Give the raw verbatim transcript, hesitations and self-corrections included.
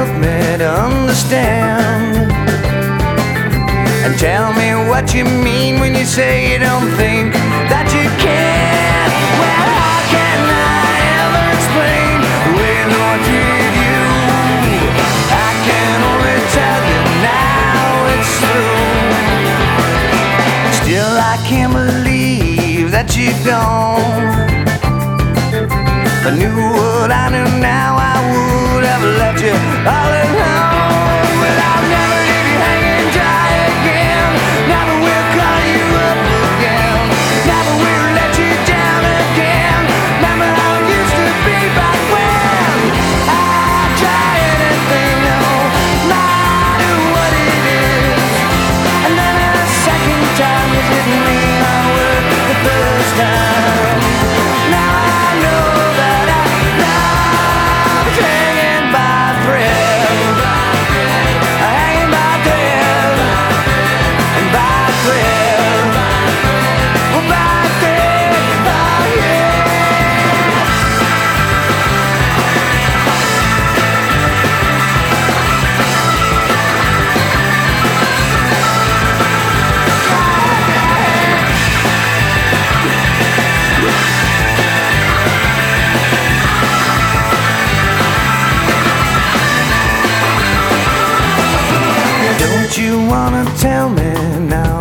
help me to understand. And tell me what you mean when you say you don't think that you can. Well, how can I ever explain the way that I treat you? I can only tell you now it's true. Still I can't believe that you're gone. If I knew what I knew now, I would have let you all alone. But I'll never leave you hanging dry again. Never will call you up again. Never will let you down again. Remember how it used to be back when I'd try anything, no matter what it is. And then a second time you didn't mean I would the first time. Now I know that I love hanging by a thread, hanging by a thread, and by a thread, oh, by a thread, oh, yeah. Don't you wanna tell me now